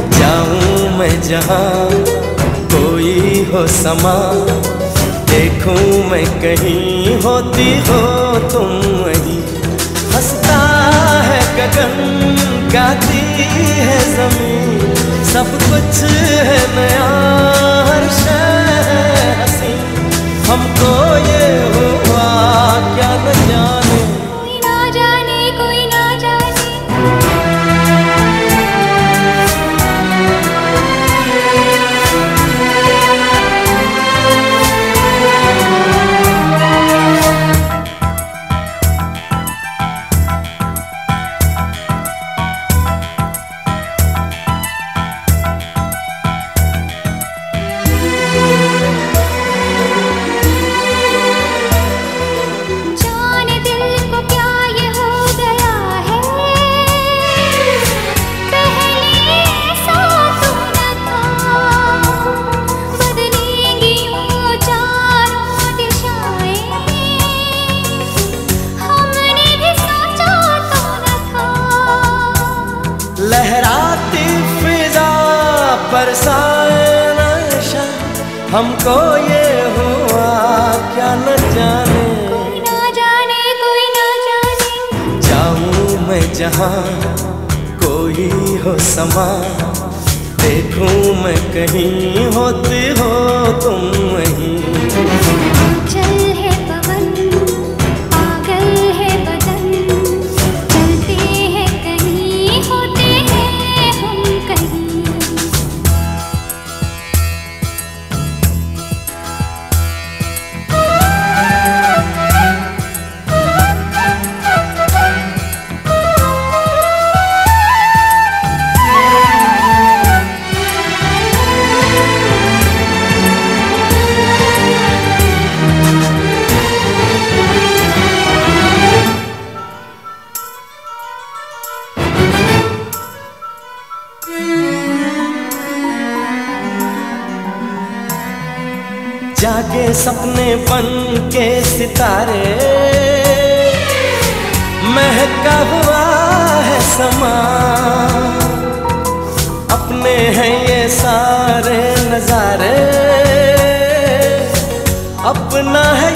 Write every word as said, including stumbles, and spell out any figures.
जाऊं मैं जहाँ कोई हो समा, देखूं मैं कहीं होती हो तुम वहीं। हंसता है गगन, गाती है जमीन, सब कुछ है नया, हर शय है हंसी। हमको ये हुआ क्या न जाने, कोई ना जाने कोई ना जाने। लहराती फिजा बरसाए नशा, हमको ये हुआ क्या न जाने, कोई ना जाने कोई ना जाने। जाऊं मैं जहाँ कोई हो समा, देखूं मैं कहीं होती हो तुम वहीं। चल है पवन, पागल है बदन, चलते हैं कहीं, होते हैं हम कहीं। जागे सपने बन के सितारे, महका हुआ है समा, अपने हैं ये सारे नजारे, अपना है